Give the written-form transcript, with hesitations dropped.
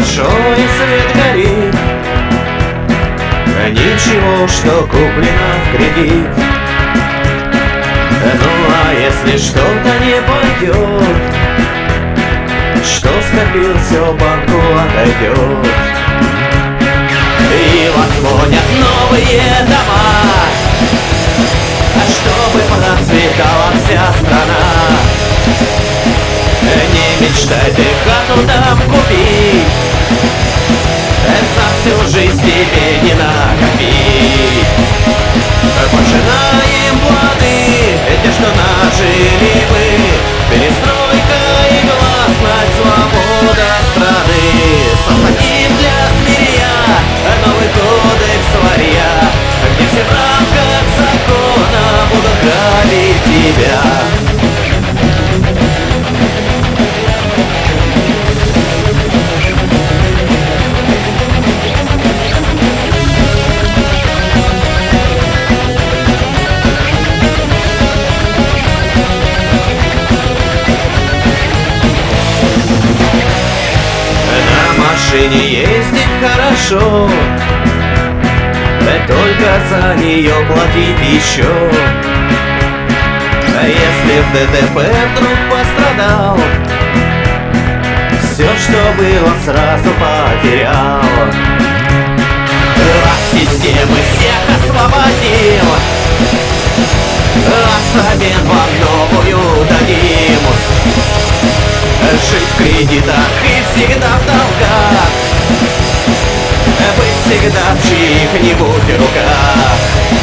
хорошо, и свет горит. Ничего, что куплено в кредит. Ну а если что-то не пойдет, что скопил, все банку отойдет. И воззвонят новые дома, чтобы процветала вся страна. Не мечтай ты хату там купить, за всю жизнь тебе не накопить. Пожинаем плоды, те, что нажили мы. Перестройка и гласность, свобода страны. Создадим для зверя новый кодекс варья, где все в рамках закона будут грабить тебя. Машине ездить хорошо, только за нее платить еще. А если в ДТП вдруг пострадал, все, что было, сразу потерял. От системы всех освободил, взамен вам новую дадим. Жить в кредитах и всегда в долгах, быть всегда в чьих-нибудь руках.